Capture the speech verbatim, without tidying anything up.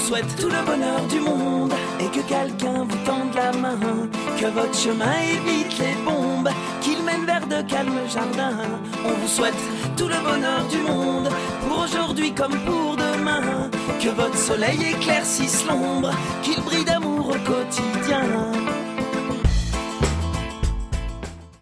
souhaite tout le bonheur du monde et que quelqu'un vous tende la main, que votre chemin évite les bombes, qu'il mène vers de calmes jardins. On vous souhaite tout le bonheur du monde, pour aujourd'hui comme pour demain, que votre soleil éclaircisse l'ombre, qu'il brille d'amour au quotidien.